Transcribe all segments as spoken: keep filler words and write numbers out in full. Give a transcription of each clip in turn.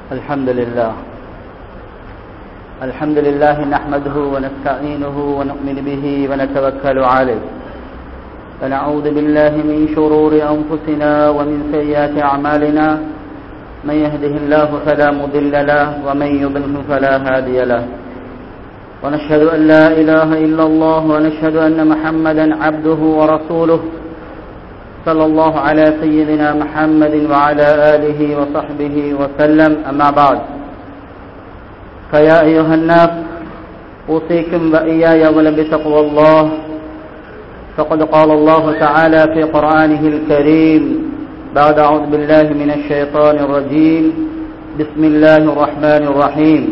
الحمد لله الحمد لله نحمده ونستعينه ونؤمن به ونتوكل عليه ونعوذ بالله من شرور أنفسنا ومن سيئات أعمالنا من يهده الله فلا مضل له ومن يضلل فلا هادي له ونشهد أن لا إله إلا الله ونشهد أن محمدا عبده ورسوله صلى الله على سيدنا محمد وعلى آله وصحبه وسلم أما بعد فيا أيها الناس أوصيكم وإياي أولا بتقوى الله فقد قال الله تعالى في قرآنه الكريم بعد أعوذ بالله من الشيطان الرجيم بسم الله الرحمن الرحيم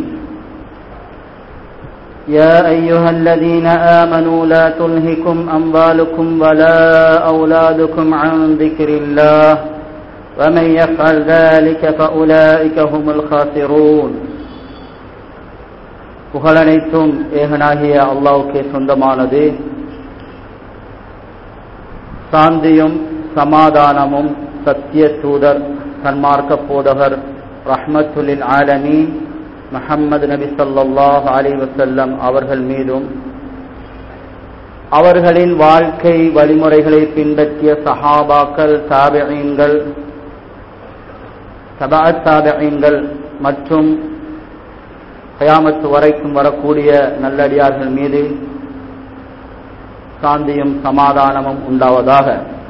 يا أيها الذين آمنوا لا تلهكم أموالكم ولا أولادكم عن ذكر الله ومن يفعل ذلك فأولئك هم الخاسرون. புகழனைத்தும் ஏகனாகிய அல்லாஹ்வுக்கே சொந்தமானது. சாந்தியும் சமாதானமும் சத்திய தூதர் சன்மார்க்க போதகர் ரஹ்மத்துல் ஆலமீன் முஹம்மது நபி ஸல்லல்லாஹு அலைஹி வஸல்லம் அவர்கள் மீதும் அவர்களின் வாழ்க்கை வழிமுறைகளை பின்பற்றிய சஹாபாக்கள், தாபிஈன்கள், தபஅத் தாபிஈன்கள் மற்றும் கியாமத் வரைக்கும் வரக்கூடிய நல்லடியார்கள் மீது சாந்தியும் சமாதானமும் உண்டாவதாக.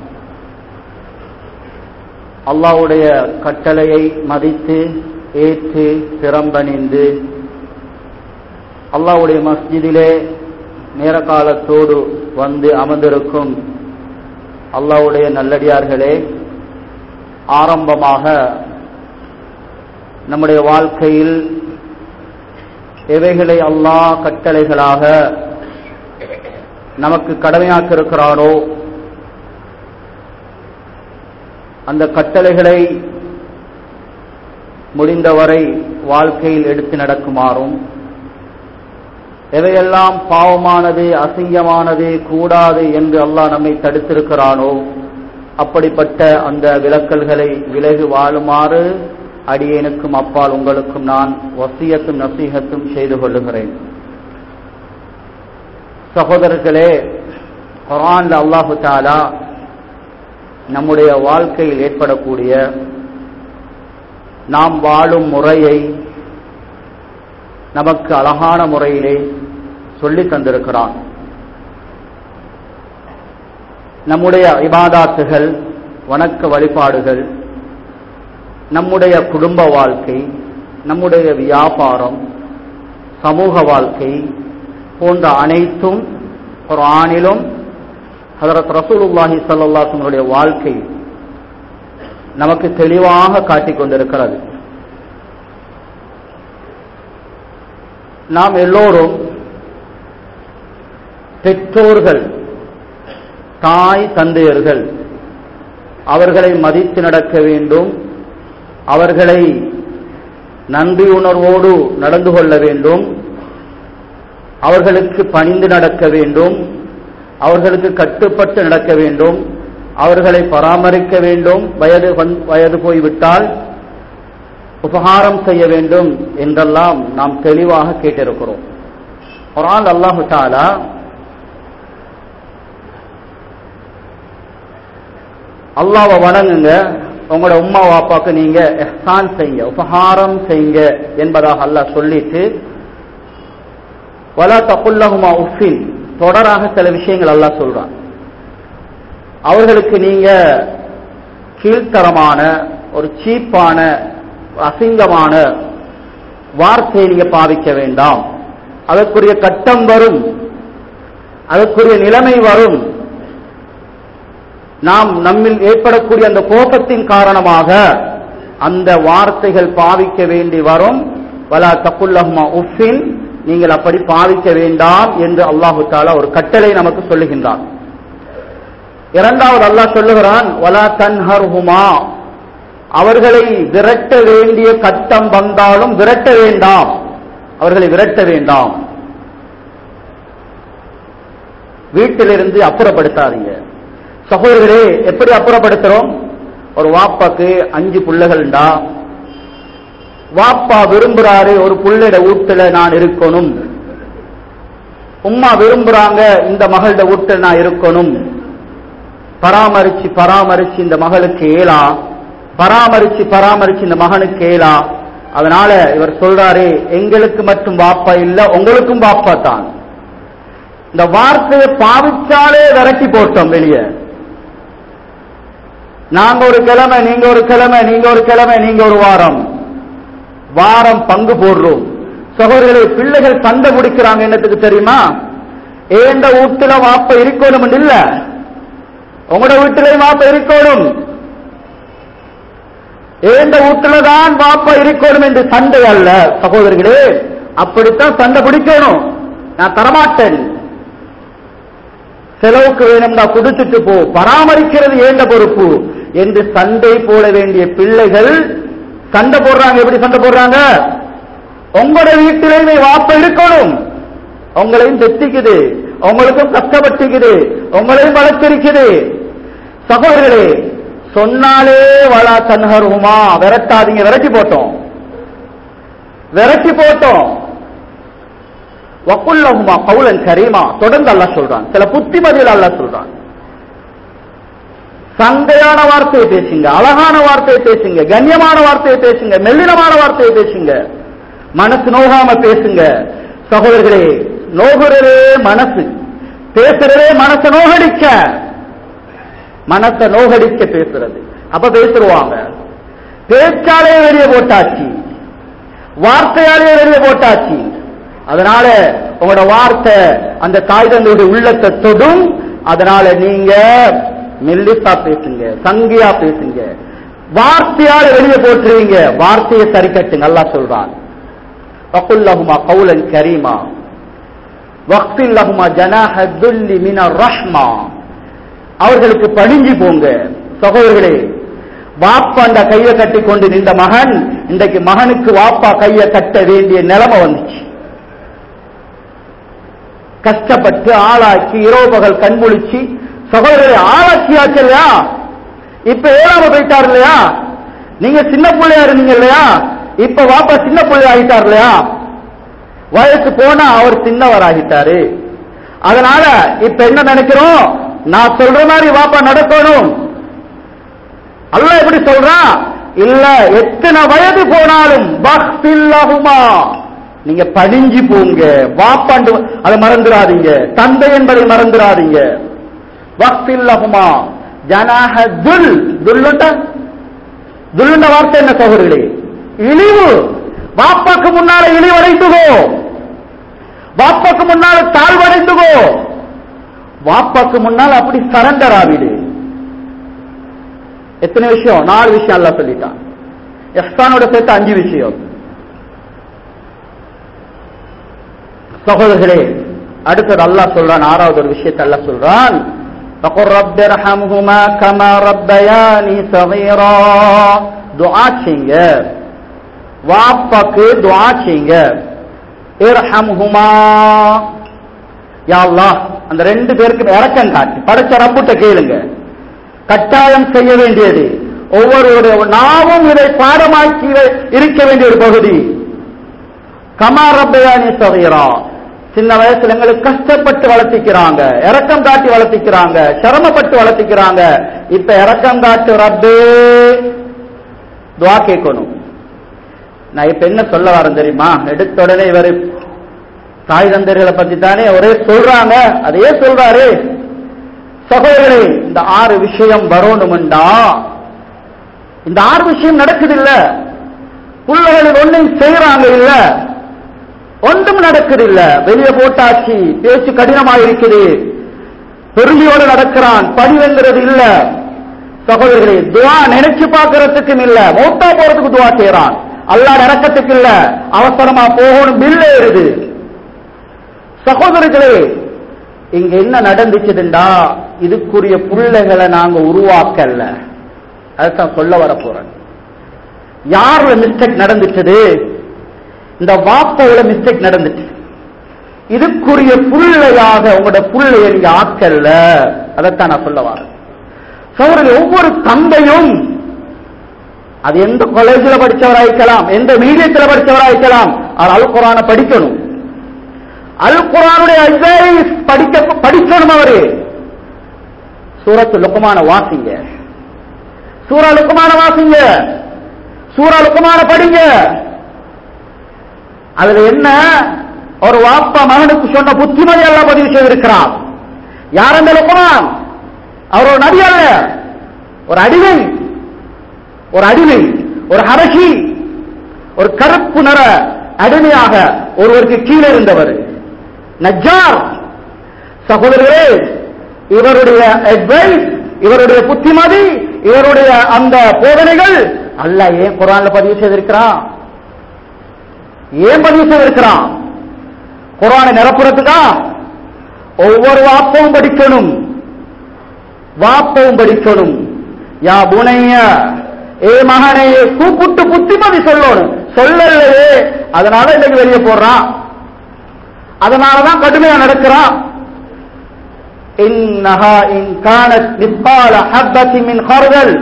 அல்லாஹ்வுடைய கட்டளையை மதித்து ஏற்று திறம்பணிந்து அல்லாஹ்வுடைய மஸ்ஜிதிலே நேர காலத்தோடு வந்து அமர்ந்திருக்கும் அல்லாஹ்வுடைய நல்லடியார்களே, ஆரம்பமாக நம்முடைய வாழ்க்கையில் எவைகளை அல்லாஹ் கட்டளைகளாக நமக்கு கடமையாக்கியிருக்கிறானோ அந்த கட்டளைகளை முடிந்தவரை வாழ்க்கையில் எடுத்து நடக்குமாறும், எவையெல்லாம் பாவமானது, அசிங்கமானது, கூடாது என்று அல்லாஹ் நம்மை தடுத்திருக்கிறானோ அப்படிப்பட்ட அந்த விலக்கல்களை விலகி வாழுமாறு அடியேனுக்கும் அப்பால் உங்களுக்கும் நான் வசியத்தும் நசீஹத்தும் செய்து கொள்ளுகிறேன். சகோதரர்களே, குர்ஆன்ல அல்லாஹு தஆலா நம்முடைய வாழ்க்கையில் ஏற்படக்கூடிய நாம் வாழும் முறையை நமக்கு அழகான முறையிலே சொல்லி தந்திருக்கிறான். நம்முடைய இபாதாத்துகள், வணக்க வழிபாடுகள், நம்முடைய குடும்ப வாழ்க்கை, நம்முடைய வியாபாரம், சமூக வாழ்க்கை போன்ற அனைத்தும் குர்ஆனிலும் ஹஜ்ரத் ரசூலுல்லாஹி ஸல்லல்லாஹு அலைஹி வஸல்லம் வாழ்க்கை நமக்கு தெளிவாக காட்டிக் கொண்டிருக்கிறது. நாம் எல்லோரும் பெற்றோர்கள், தாய் தந்தையர்கள், அவர்களை மதித்து நடக்க வேண்டும், அவர்களை நன்றியுணர்வோடு நடந்து கொள்ள வேண்டும், அவர்களுக்கு பணிந்து நடக்க வேண்டும், அவர்களுக்கு கட்டுப்பட்டு நடக்க வேண்டும், அவர்களை பராமரிக்க வேண்டும், வயது வயது போய்விட்டால் உபகாரம் செய்ய வேண்டும் என்றெல்லாம் நாம் தெளிவாக கேட்டிருக்கிறோம். குர்ஆன் அல்லாஹு தஆலா அல்லாஹ்வை வணங்குங்க, உங்களோட உம்மா வாப்பாக்கு நீங்க இஹ்சான் செய்யுங்க, உபகாரம் செய்யுங்க என்பதாக அல்லாஹ் சொல்லிட்டு வலா தகுல் லஹுமா உஃபின் தொடராக சில விஷயங்கள் அல்லாஹ் சொல்றான். அவர்களுக்கு நீங்க கீழ்த்தரமான ஒரு சீப்பான அசிங்கமான வார்த்தையை நீங்க பாவிக்க வேண்டாம். அதற்குரிய கட்டம் வரும், அதற்குரிய நிலைமை வரும். நாம் நம்மில் ஏற்படக்கூடிய அந்த கோபத்தின் காரணமாக அந்த வார்த்தைகள் பாவிக்க வேண்டி வரும். வலா தகுல் லஹுமா உஃபின், நீங்கள் அப்படி பாவிக்க வேண்டாம் என்று அல்லாஹு தஆலா ஒரு கட்டளை நமக்கு சொல்லுகின்றான். இரண்டாவது அல்லாஹ் சொல்லுகிறான், வலா தன்ஹர்ஹுமா, அவர்களை விரட்ட வேண்டிய கட்டம் வந்தாலும் விரட்ட வேண்டாம், அவர்களை விரட்ட வேண்டாம், வீட்டிலிருந்து அப்புறப்படுத்தாதீங்க. சகோதரர்களே, எப்படி அப்புறப்படுத்துறோம்? ஒரு வாப்பாக்கு அஞ்சு பிள்ளைகள்டா வாப்பா விரும்புறாரு ஒரு புள்ளைட வீட்டுல நான் இருக்கணும், உம்மா விரும்புறாங்க இந்த மகளோட வீட்டுல நான் இருக்கணும். பராமரிச்சு பராமரிச்சு இந்த மகளுக்கு ஏலா, பராமரிச்சு பராமரிச்சு இந்த மகனுக்கு ஏலா. அதனால இவர் சொல்றாரு, எங்களுக்கு மட்டும் வாப்பா இல்ல, உங்களுக்கும் வாப்பா தான். இந்த வார்த்தையை பாவிச்சாலே விரட்டி போட்டோம் வெளியே. நாங்க ஒரு கிழமை, நீங்க ஒரு கிழமை, நீங்க ஒரு கிழமை, நீங்க ஒரு வாரம், வாரம் பங்கு போடுறோம். சகோதரர்களே, பிள்ளைகள் சண்டை முடிக்கிறாங்க. என்னத்துக்கு தெரியுமா? ஏண்ட வீட்டுல வாப்ப இருக்கணும் இல்ல, உங்களோட வீட்டிலையும் வாப்ப இருக்கணும், ஏண்ட வீட்டுலதான் வாப்ப இருக்கணும் என்று சண்டை அல்ல சகோதரர்களே. அப்படித்தான் சண்டை பிடிக்கணும். நான் தரமாட்டேன், செலவுக்கு வேணும்னா குடிச்சிட்டு போ, பராமரிக்கிறது ஏண்ட பொறுப்பு என்று சண்டை போட வேண்டிய பிள்ளைகள் சண்டை போடுறாங்க. எப்படி சண்டை போடுறாங்க? உங்களோட வீட்டிலேயுமே வாப்ப இருக்கணும், உங்களையும் தெத்திக்குது, உங்களுக்கும் கஷ்டப்பட்டுக்குது, உங்களையும் வளர்த்திருக்குது. சகோதரர்களே, சொன்னாலே வலா தன்ஹருமா, விரட்டாதீங்க. விரட்டி போட்டோம், விரட்டி போட்டோம். வக்குல்லஹுமா கௌலன் கரீமா, தொடர்ந்து அல்லாஹ் சொல்றான். சில புத்திமதிகள் அல்லாஹ் சொல்றான். சங்கையான வார்த்தையை பேசுங்க, அழகான வார்த்தையை பேசுங்க, கண்ணியமான வார்த்தையை பேசுங்க, மெல்லினமான வார்த்தையை பேசுங்க, மனசு நோகாம பேசுங்க. சகோதரர்களே, நோகுறதே மனசு, பேசுறதே மனசை நோகடிக்க, மனசை நோகடிக்க பேசுறது. அப்ப பேசுருவாங்க. பேச்சாலே வெளியே போட்டாச்சு, வார்த்தையாலே வெளியே போட்டாச்சு. அதனால உங்களோட வார்த்தை அந்த தாய் தந்தையுடைய உள்ளத்தை தொடும். அதனால நீங்க மெல்லிசா பேசுங்க, சங்கியா பேசுங்க, வார்த்தையால வெளியே போட்டுருவீங்க. வார்த்தையை சரி கட்டுங்க. அல்லாஹ் சொல்றான், வகுல்லஹுமா கௌலன் கரீமா வக்ஃபில்லஹுமா ஜனாஹ துல்லி மினர் ரஹ்மா, அவர்களுக்கு பணிஞ்சு போங்க. சகோதரர்களே, வாப்பா அந்த கையை கட்டி கொண்டு நின்ற மகன், இன்றைக்கு மகனுக்கு வாப்பா கையை கட்ட வேண்டிய நிலைமை வந்துச்சு. கஷ்டப்பட்டு ஆளாக்கி இரவு பகல் கண்முழிச்சு சகோதரரை ஆளாக்கியாச்சு இல்லையா? இப்ப ஏழாம போயிட்டார் இல்லையா? நீங்க சின்ன பிள்ளையா இருந்தீங்க இல்லையா? இப்ப வாப்பா சின்ன பிள்ளை ஆகிட்டார் இல்லையா? வயசு போனா அவர் சின்னவர் ஆகிட்டாரு. அதனால இப்ப என்ன நினைக்கிறோம்? நான் சொல்ற மாதிரி வாப்பா நடக்கணும். அல்லாஹ் எப்படி சொல்றான்? இல்ல, எத்தனை வயது போனாலும் வக்ஃபில்லஹுமா, நீங்க பணிஞ்சு போங்க. வாப்பாண்டு அதை மறந்துடாதீங்க, தந்தை என்பதை மறந்துடாதீங்க. வக்ஃபில்லஹுமா ஜனாஹ துல், துல்லுண்ட துல்லுண்ட வார்த்தை என்ன சகோதரர்களே? இழிவு. வாப்பாக்கு முன்னால இழிவடைந்துகோ, வாப்பாக்கு முன்னால தாழ்வடைந்துகோ, வாப்பாக்கு முன்னால் அப்படி சரண்டர் ஆவிடு. எத்தனை விஷயம்? நாலு விஷயம் அல்லாஹ் சொல்லிட்டான். இஹ்சானோட சேர்த்து அஞ்சு விஷயம். சகோதரர்களே, அடுத்தது அல்லாஹ் சொல்றான், ஆறாவது ஒரு விஷயத்தை அல்லாஹ் சொல்றான், ஃபகுர் ரப்பிர்ஹம்ஹுமா கமா ரப்பயானி ஸகீரா. துஆ செய்யுங்க, வாப்பாக்கு துஆ செய்யுங்க. இர்ஹம்ஹுமா, யா அல்லாஹ் அந்த ரெண்டு பேருக்கு இரக்கம் காட்டு. படைச்ச ரப்புட்ட கேளுங்க, கட்டாயம் செய்ய வேண்டியது. ஒவ்வொருவருடைய நாமும் இதை பாடமாக்கி இருக்க வேண்டிய ஒரு பகுதி. கமா ரப்பயானி ஸகீரா, சின்ன வயசுல எங்களுக்கு கஷ்டப்பட்டு வளர்த்திக்கிறாங்க, இரக்கம் காட்டி வளர்த்திக்கிறாங்க, சிரமப்பட்டு வளர்த்திக்கிறாங்க. இப்ப இரக்கம் காட்டு ரப்பே, துஆ கேட்கணும். நான் இப்ப என்ன சொல்ல வரேன் தெரியுமா? எடுத்த உடனே இவர் தாய் தந்தைகளை பத்தி தானே ஒரே சொல்றாங்க, அதையே சொல்றாரு. சகோதரர்களே, இந்த ஆறு விஷயம் வரணும்டா, இந்த ஆறு விஷயம் நடக்குது இல்ல, பிள்ளைகள் ஒன்றும் செய்யறாங்க இல்ல, ஒன்றும் நடக்குது இல்ல. வெளியே போட்டாச்சு, பேச்சு கடினமாயிருக்குது, பெருமையோடு நடக்கிறான், பணிவெங்கிறது இல்ல. சகோதரர்களே, துஆ நினைச்சு பார்க்கறதுக்கும் இல்ல, மௌத்தா போறதுக்கு துஆ செய்யறான். அல்லாஹ் இறக்கத்துக்கு இல்ல, அவசரமா போகணும், பில் ஏறுது. சகோதரர்களே, இங்க என்ன நடந்துச்சுதுண்டா, இதுக்குரிய பிள்ளைகளை நாங்க உருவாக்கல. அதுதான் சொல்ல வர போறேன். யாரோட மிஸ்டேக் நடந்துச்சது? இந்த வாப்போட மிஸ்டேக் நடந்துச்சு. இதுக்குரிய புள்ளையாக உங்களோட புள்ளைய நீங்க ஆக்கல்ல. அதைத்தான் நான் சொல்ல வரேன். சகோதரர்களே, ஒவ்வொரு தந்தையும் அது எந்த காலேஜில் படிச்சவராயிருக்கலாம், எந்த மீடியத்தில் படிச்சவராயிருக்கலாம், அவர் அல் குர்ஆனை படிக்கணும். அல் குர்ஆனுடைய அட்வைஸ் படிக்க படிக்கணும். அவரு சூரத்து லுக்மான வாசிங்க, சூரா லுக்மான வாசிங்க, சூரா லுக்மான படிங்க. அதுல என்ன ஒரு வாப்பா மகனுக்கு சொன்ன புத்திமதி எல்லாம் பதிவு செய்திருக்கிறார். யார் அந்த லுக்மான்? அவர் ஒரு நபி அல்ல, ஒரு அடிமை, ஒரு அடிமை, ஒரு ஹபஷி, ஒரு கருப்பு நிற அடிமையாக ஒருவருக்கு கீழே இருந்தவர் நஜ்ஜார். சகோதரர்களே, இவருடைய அட்வைஸ், இவருடைய புத்திமதி, இவருடைய அந்த போதனைகள் அல்லாஹ் ஏன் குர்ஆன்ல பதிவு செய்திருக்கிறான்? ஏன் பதிவு செய்திருக்கிறான்? குர்ஆனை நிரப்புறதுக்கா? ஒவ்வொரு வாப்பவும் படிக்கணும், வாப்பவும் படிக்கணும். யா புனைய, ஏ மகனே, கூப்பிட்டு புத்திமதி சொல்லணும். சொல்லலையே, அதனால இன்னைக்கு வெளியே போடுறான், அதனாலதான் கடுமையா நடக்கிறான். இன்னஹா இன் கானத் மிஸ்கால ஹப்பத்தின் மின் ஹர்தல்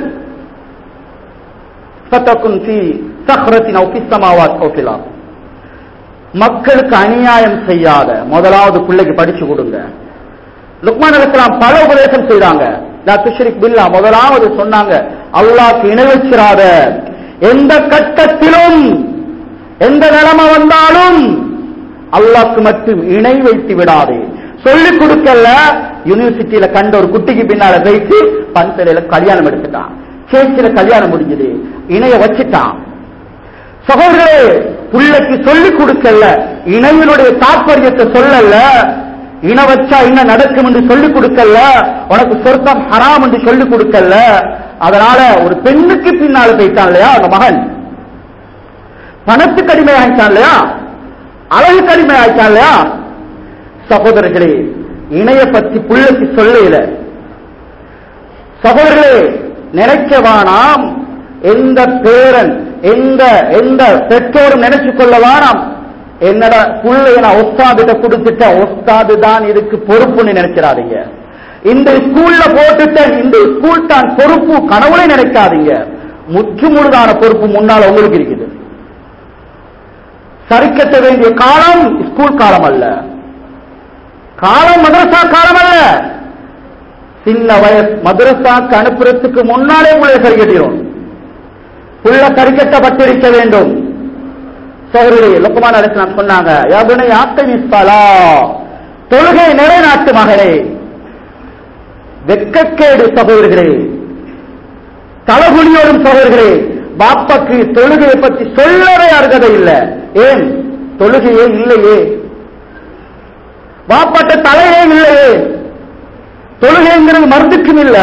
ஃபதகுன் ஃபீ ஸக்ரத்தின் அவ் ஃபிஸ் ஸமாவாத் அவ் ஃபில் அர்த். மக்களுக்கு அநியாயம் செய்யாத முதலாவது பிள்ளைக்கு படிச்சு கொடுங்க. லுக்மான் அலைஹிஸ்ஸலாம் பல உபதேசம் செய்தாங்க. லா துஷ்ரிக் பில்லா, முதலாவது சொன்னாங்க அல்லாஹ்க்கு இணை வச்சிராத. எந்த கட்டத்திலும் எந்த நிலைமை வந்தாலும் அல்லாஹ்க்கு மட்டும் இணை வைத்து விடாதே. சொல்லிக் கொடுக்கல. யூனிவர்சிட்டியில கண்ட ஒரு குட்டிக்கு பின்னால வைத்து பன்சலையில கல்யாணம் எடுத்துட்டான், சேர்ச்சில கல்யாணம் முடிஞ்சது, இணைய வச்சுட்டான். சகோதரர்களே, பிள்ளைக்கு சொல்லிக் கொடுக்கல, இணையினுடைய தாற்பயத்தை சொல்லல, இன வச்சா என்ன நடக்கும் என்று சொல்லிக் கொடுக்கல, உனக்கு சொர்க்கம் ஹராம் என்று சொல்லிக் கொடுக்கல. அதனால ஒரு பெண்ணுக்கு பின்னால போயிட்டான் இல்லையா அந்த மகன், பணத்துக்கு அடிமை ஆயிட்டான் இல்லையா, அழகுக்கு அடிமை ஆயிட்டான் இல்லையா. சகோதரர்களே, இணைய பற்றி பிள்ளைக்கு சொல்லல. சகோதரர்களே, நினைக்கவானாம் எந்த பேரன், எந்த எந்த பெற்றோரும் நினைச்சு கொள்ளவானாம் என்னோட பிள்ளைய நான் ஒஸ்தாதிட்ட கொடுத்துட்ட, ஒஸ்தாது தான் இதுக்கு பொறுப்புன்னு நினைச்சிடாதீங்க. இந்த ஸ்கூல்ல போட்டுட்டேன், இந்த ஸ்கூல் தான் பொறுப்பு, கனவுளை நினைக்காதீங்க. முற்று முழுதான பொறுப்பு முன்னால உங்களுக்கு இருக்குது. சரிக்கட்ட வேண்டிய காலம் ஸ்கூல் காலம் அல்ல, காலம் மதரசா காலம் அல்ல. சின்ன வயசு மதரசாக்கு அனுப்புறதுக்கு முன்னாலே பிள்ளை சரி கட்டிடும், புள்ள சரி கட்டப்பட்டிருக்க வேண்டும். சகோதரி லுக்மான் அலைஹிஸ்ஸலாம் சொன்னாங்க, யா புனைய அக்மிஸ் ஸலாத், தொழுகை நிலைநாட்டு மகனே. வெட்கக்கேடு சகோதரர்களே, தலகுலியோடும் சகோதரர்களே, பாப்பாக்கு தொழுகையை பற்றி சொல்லவே அருகதை இல்லை. ஏன்? தொழுகையே இல்லையே, பாப்பாட்ட தலையே இல்லையே, தொழுகைங்கிறது மருந்துக்கும் இல்ல.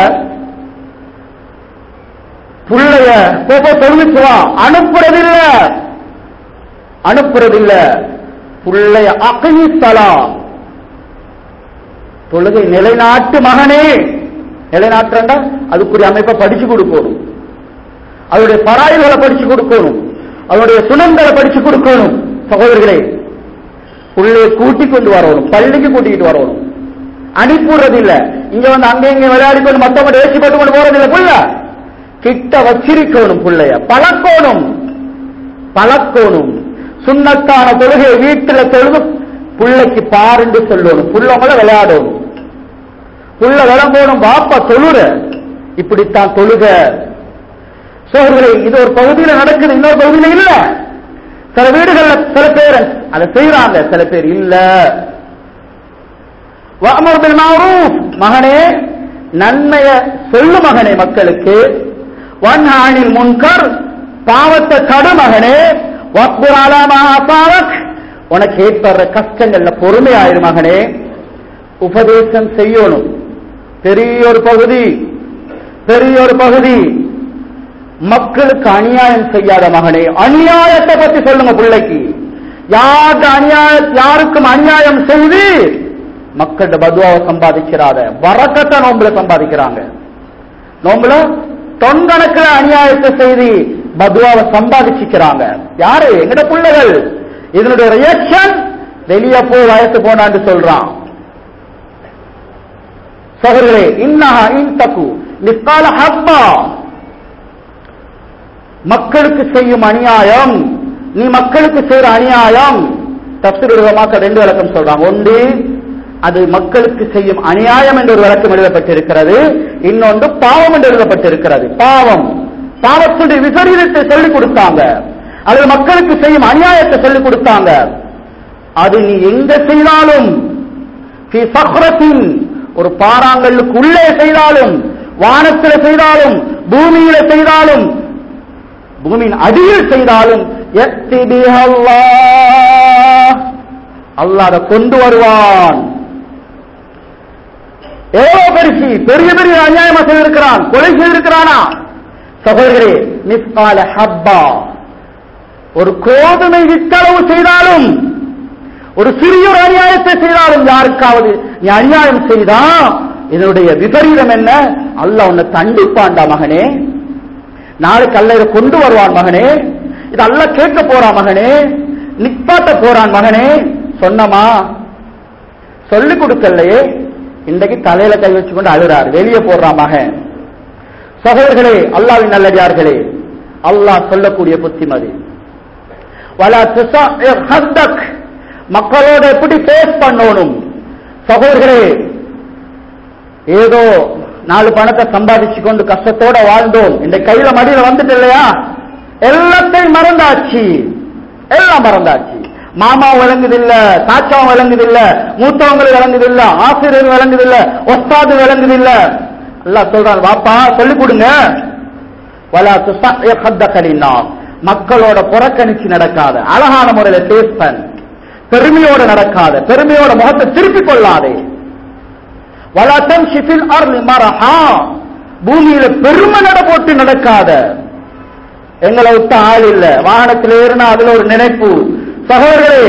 புள்ளைய போப்போ தொழுவிச்சுவா அனுப்புறதில்ல, அனுப்புறதில்ல. புள்ளைய அக்மிஸ் ஸலாத், தொழுகை நிலைநாட்டு மகனே. நிலைநாட்டுறா அதுக்குரிய அமைப்பை படிச்சு கொடுக்கணும், அவருடைய பராய்களை படிச்சு கொடுக்கணும், அவருடைய சுனங்களை படிச்சு கொடுக்கணும். சகோதரர்களே, புள்ளைய கூட்டிக் கொண்டு வரணும், பள்ளிக்கு கூட்டிக்கிட்டு வரணும், அனுப்புறது இல்ல. இங்க வந்து அங்க இங்க விளையாடி கொண்டு மத்தவங்க ஏசி பட்டு கொண்டு போறதில்லை. புள்ள கிட்ட வச்சிருக்கணும், புள்ளைய பழக்கணும், பழக்கணும். சுன்னத்தான தொழுகை வீட்டுல தொழுது புள்ளைக்கு பாருன்னு சொல்லணும், புள்ளவங்கள விளையாடணும், புள்ள விளங்கணும், பாப்பா தொழுற இப்படித்தான் தொழுக. சோழர்களே, இது ஒரு பகுதியில நடக்குது, இன்னொரு பகுதியில இல்ல. சில வீடுகள்ல சில பேர் அதை செய்யறாங்க, சில பேர் இல்ல. வஅமர் பில் மஅரூஃப், மகனே நன்மைய சொல்லு மகனே மக்களுக்கு. வன்ஹ அனில் முன்கர், பாவத்தை தடு மகனே. வக்பிர் அலா மா அஸாபக், உனக்கு ஏற்படுற கஷ்டங்கள்ல பொறுமையாயிரு மகனே. உபதேசம் செய்யணும், பெரிய ஒரு பகுதி, பெரிய ஒரு பகுதி. மக்களுக்கு அநியாயம் செய்யாத மகனே, அநியாயத்தை பத்தி சொல்லுங்க பிள்ளைக்கு. யாருக்கு அநியாய யாருக்கும் அநியாயம் செய்து மக்கள்கிட்ட பதுவாவை சம்பாதிக்கிறாத, வரக்கத்தை நோம்புல சம்பாதிக்கிறாங்க. நோம்புல தொன்கணக்கில் அநியாயத்தை செய்து பதுவாவை சம்பாதிச்சுக்கிறாங்க. யாரு? எங்கட பிள்ளைகள். இதனுடைய ரியாக்ஷன் வெளியே போய் வயசு போனான்னு சொல்றான். சகோதரே, இன்னஹா இன் தகு மிஸ்கால ஹப்பா, மக்களுக்கு செய்யும் அநியாயம், நீ மக்களுக்கு செய்யற அநியாயம். தப்சீர் உலமாக்கள் ரெண்டு விளக்கம் சொல்றாங்க. ஒன்று, அது மக்களுக்கு செய்யும் அநியாயம் என்று ஒரு விளக்கம் எழுதப்பட்டிருக்கிறது. இன்னொன்று பாவம் என்று எழுதப்பட்டிருக்கிறது. பாவம், பாவத்துடைய விபரீதத்தை சொல்லிக் கொடுத்தாங்க. அது மக்களுக்கு செய்யும் அநியாயத்தை சொல்லிக் கொடுத்தாங்க. அது நீ எங்க செய்தாலும், ஒரு பாறாங்கல்லுக்கு உள்ளே செய்தாலும், வானத்தில் செய்தாலும், பூமியில செய்தாலும், பூமியின் அடியில் செய்தாலும், அல்லாஹ் அதை கொண்டு வருவான். எவ்வளவு பெருசி பெரிய பெரிய அநியாயமா செய்திருக்கிறான், கொலை செய்திருக்கிறானா? சகோதரரே, மிஸ்கால ஹப்பா, ஒரு கோதுமை வித்தளவு செய்தாலும், ஒரு சிறிய ஒரு அநியாயத்தை செய்தாலும், யாருக்காவது நீ அநியாயம் செய்தா இதனுடைய விபரீதம் என்ன? அல்லாஹ் உன்னை தண்டிப்பான்டா மகனே, நாளைக்கு அல்லாஹ் இதை கொண்டு வருவான் மகனே, இது அல்லாஹ் கேட்க போறான் மகனே, நிப்பாட்ட போறான் மகனே. சொன்னமா? சொல்லிக் கொடுக்கலையே, இன்றைக்கு தலையில கை வச்சுக்கொண்டு அழுறார், வெளியே போடுறான் மகன். சகோதரர்களே, அல்லாஹ்வின் நல்லடியார்களே, அல்லாஹ் சொல்லக்கூடிய புத்திமதி, வலா துஸஅர் ஹத்தக், மக்களோட எப்படி பேஸ் பண்ணணும். சகோதரர்களே, ஏதோ நாலு பணத்தை சம்பாதிச்சு கொண்டு கஷ்டத்தோட வாழ்ந்தோம், இந்த கையில மடியில வந்துட்டு இல்லையா, எல்லாத்தையும் மறந்தாச்சு, எல்லாம் மறந்தாச்சு. மாமா விளங்குதில்ல, சாச்சாவும் விளங்குதில்ல, மூத்தவங்களுக்கு விளங்குதில்ல, ஆசிரியர் விளங்குதில்ல, ஒஸ்தாது விளங்குதில்ல. அல்லாஹ் சொல்றான், வாப்பா சொல்லிக் கொடுங்க. வலா துஸஅர் ஹத்தக லின்னாஸ், மக்களோட புறக்கணிச்சு நடக்காத, அழகான முறையில பேஸ் பண்ண, பெருமையோட நடக்காத, பெருமையோட முகத்தை திருப்பிக் கொள்ளாதே. வலா தம்ஷி ஃபில் அர்லி மரஹா, பூமியில பெருமை நட போட்டு நடக்காத. எங்களை விட்ட ஆள் இல்ல, வாகனத்தில் ஏறினா அதுல ஒரு நினைப்பு. சகோதரர்களே,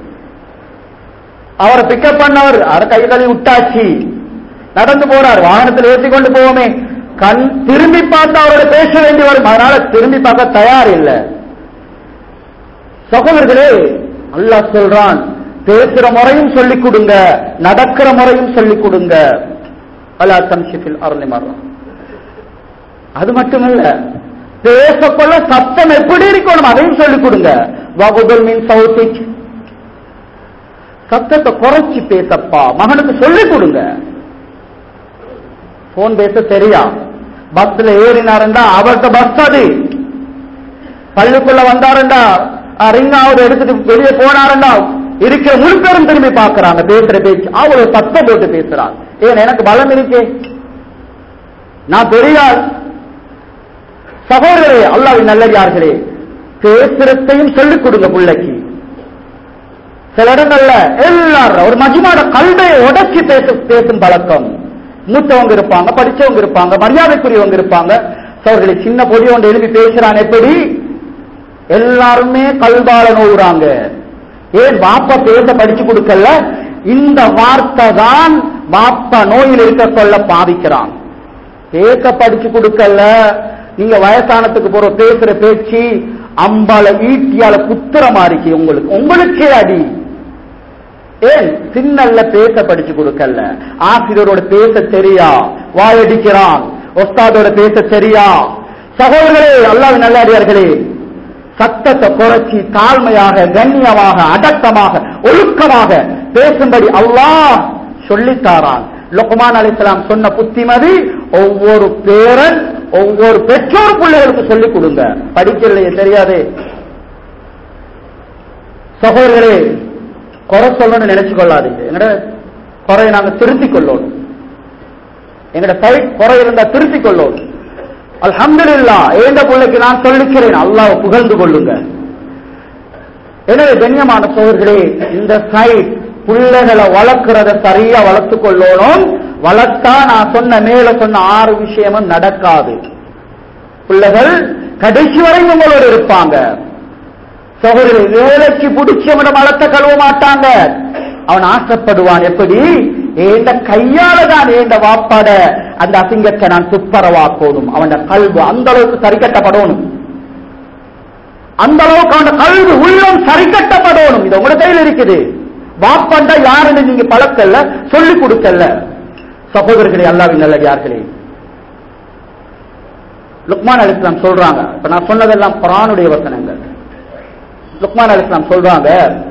அவரை பிக்கப் பண்ணவர் அவரை கை கழுவி விட்டாச்சு, நடந்து போறார், வாகனத்தில் ஏற்றி கொண்டு போவோமே, கண் திரும்பி பார்த்து அவரோட பேச வேண்டி வரும், அதனால திரும்பி பார்க்க தயார் இல்லை. சகோதரர்களே, அல்லாஹ் சொல்றான், பேசுற முறையும் சொல்லிக் கொடுங்க, நடக்கிற முறையும் சொல்லிக் கொடுங்க. வலா தம்ஷி ஃபில் அர்லி மர்ஹா. அது மட்டுமல்ல, பேசக்கொள்ள சத்தம் எப்படி இருக்கணும் அதையும் சொல்லிக் கொடுங்க. வகுதுல் மின் சௌதிக், சத்தத்தை குறைச்சி பேசப்பா, மகனுக்கு சொல்லிக் கொடுங்க. போன் பேச தெரியா, பஸ்ல ஏறினாருண்டா அவர்கிட்ட பஸ் அது, பள்ளிக்குள்ள வந்தாருண்டா ரிங்காவது எடுத்துட்டு வெளியே போனாருண்டா இருக்கிற முழு பேரும் திரும்பி பார்க்கிறாங்க, பேசுற பேச்சு அவ்வளவு சத்தம் போட்டு பேசுறாங்க. ஏன், எனக்கு பலம் இருக்கே, நான் பெரியார். சகோதரரே, அல்லாஹ்வின் நல்லடியார்களே, பேசுறதையும் சொல்லிக் கொடுங்க பிள்ளைக்கு. சில இடங்கள்ல எல்லாரும் ஒரு மஜ்மாட கல்வியை உடைச்சி பேச பேசும் பழக்கம். மூத்தவங்க இருப்பாங்க, படிச்சவங்க இருப்பாங்க, மரியாதைக்குரியவங்க இருப்பாங்க. சகோதரர்களை, சின்ன பொடி ஒன்று எழுப்பி பேசுறான், எப்படி எல்லாருமே கல்பால நோவுறாங்க. ஏன், வாப்பா பேச படிச்சு கொடுக்கல, இந்த வார்த்தை தான் வாப்பா நோயில் இருக்க சொல்ல பாதிக்கிறான். பேச படிச்சு கொடுக்கல, நீங்க வயசானத்துக்கு போற பேசுற பேச்சு அம்பால ஈட்டியால குத்துற மாறிக்கு, உங்களுக்கு உங்களுக்கே அடி. ஏன், சின்னல்ல பேச படிச்சு கொடுக்கல, ஆசிரியரோட பேச தெரியா, வாயடிக்கிறான், ஒஸ்தாதோட பேச தெரியா. சகோதரர்களே, அல்லாஹ்வின் நல்லடியார்களே, சத்தத்தை குறைச்சி தாழ்மையாக, கண்ணியமாக, அடக்கமாக, ஒழுக்கமாக பேசும்படி அல்லாஹ் சொல்லித்தாரான். லுக்மான் அலைஹிஸ்ஸலாம் சொன்ன புத்திமதி, ஒவ்வொரு பேரன் ஒவ்வொரு பெற்றோர் பிள்ளைகளுக்கு சொல்லிக் கொடுங்க. படிக்கலையே, தெரியாதே. சகோதரர்களே, குறை சொல்லணும்னு நினைச்சு கொள்ளாதீங்க. எங்கட குறையை நாங்க திருத்திக் கொள்ளணும், எங்கட சைட் குறை இருந்தா திருத்திக் கொள்ளணும். அல்ஹம்துலில்லாஹ், ஏந்த பிள்ளைக்கு நான் சொல்லிக்கிறேன், அல்லாஹ்வை புகழ்ந்து கொள்ளுங்க. எனவே கண்ணியமான சகோதரர்களே, இந்த சைட் பிள்ளைகளை வளர்க்கிறத சரியா வளர்த்துக் கொள்ளணும். வளர்த்தா நான் சொன்ன மேல சொன்ன ஆறு விஷயமும் நடக்காது. பிள்ளைகள் கடைசி வரை உங்களோடு இருப்பாங்க. சகோதரி, வேலைக்கு பிடிச்சவன மலத்தை கழுவ மாட்டாங்க. அவன் ஆசைப்படுவான், எப்படி ஏண்ட கையால தான் ஏண்ட வாப்பாட அந்த அசிங்கத்தை நான் துப்பரவாக்கணும். அவன் கல்வி அந்த அளவுக்கு சரி கட்டப்படணும், அந்த அளவுக்கு அவன் கல்வி உள்ளம் சரி கட்டப்படணும். இது உங்களோட கையில் இருக்குது. வாப்பாண்டா யாருன்னு நீங்க பழக்கல்ல, சொல்லிக் கொடுக்கல. சகோதரர்களே, அல்லாஹ்வின் நல்லடியார்களே, லுக்மான் அலைஹிஸ்ஸலாம் சொல்றாங்க. இப்ப நான் சொன்னதெல்லாம் குர்ஆனுடைய வசனங்கள். லுக்மான் அலைஹிஸ்ஸலாம் சொல்றாங்க,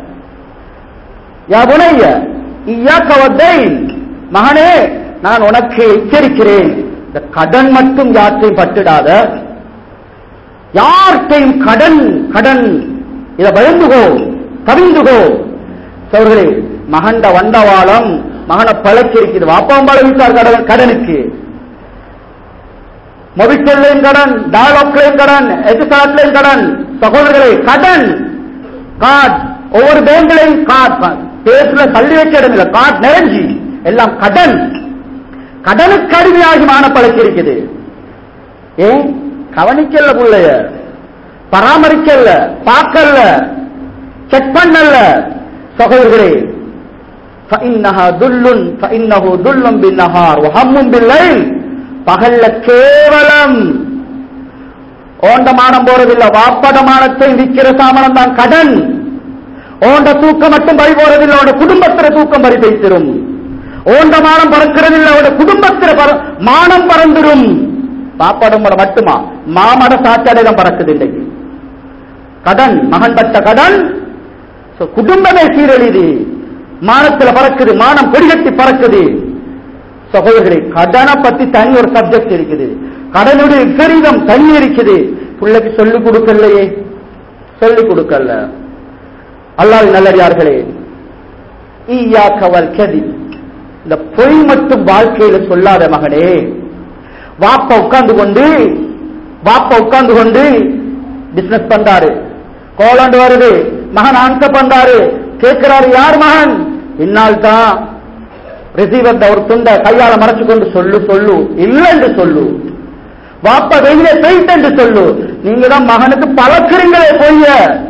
யா புனைய இய்யாக வத்தைன், மகனே நான் உனக்கு எச்சரிக்கிறேன், இந்த கடன் மட்டும் யாற்றையும் பட்டுடாத, யார்கிட்டையும் கடன் கடன் இத பயந்துகோ, தவிந்துகோ. சோர்களே, மகண்ட வண்டவாளம் மகனை பழக்கிருக்குது. வாப்பாவும் பழகிட்டார் கடன் கடனுக்கு. மொபிட்டல்லையும் கடன், டயலாக்லையும் கடன், எஜுசாட்லையும் கடன். சகோதரர்களே, கடன் கார்டு, ஒவ்வொரு பேங்க்லையும் கார்டு, பேசுல தள்ளி வைக்க இடம் இல்லை, கார்டு நிறைஞ்சி எல்லாம் கடன். கடனுக்கு அடிமையாகி மான பழக்கிருக்குது. ஏன் கவனிக்கல, புள்ளைய பராமரிக்கல, பார்க்கல, செக் பண்ணல. சகோதரர்களே, فإنها ذل فإنه ذل بالنهار وهم بالليل, பகல்ல கேவலம் ஓண்டமானம் போறதில்லை, வாப்படமானத்தை விற்கிற சாமனம் தான் கடன். ஓண்ட தூக்கம் மட்டும் பறி போறதில்லை, அவட குடும்பத்திர தூக்கம் பறி வைத்திரும். ஓண்டமானம் பறக்கிறதில்லை, அவட குடும்பத்திர மானம் பறந்துரும். பாப்படம் மட்டுமா, மாமட சாச்சாடம் பறக்குது இன்றைக்கு. கடன், மகன் பட்ட கடன் குடும்பமே சீரழிது, மானத்தில் பறக்குது, மானம் கொடிகட்டி பறக்குது. சகோதரர்களே, கடனை பத்தி தனி ஒரு சப்ஜெக்ட் இருக்குது, கடனுடைய விபரீதம் தனி இருக்குது. பிள்ளைக்கு சொல்லிக் கொடுக்கலையே, சொல்லிக் கொடுக்கல. அல்லாஹ்வின் நல்லடியார்களே, ஈயாக்க வல் கதிப், இந்த பொய் மட்டும் வாழ்க்கையில சொல்லாத மகனே. வாப்ப உட்கார்ந்து கொண்டு வாப்ப உட்கார்ந்து கொண்டு பிசினஸ் பண்றாரு, கோலாண்டு வருது, மகன் ஆன்சர் பண்றாரு, கேட்கிறாரு, யார் மகன்? இன்னால் தான் ரிசீவர் ஒரு துண்டை கையால மறைச்சு கொண்டு சொல்லு சொல்லு இல்ல என்று சொல்லு, வாப்பா வெளியே போயிட்டு என்று சொல்லு. நீங்க தான் மகனுக்கு பழக்கிறீங்களே பொய்ய.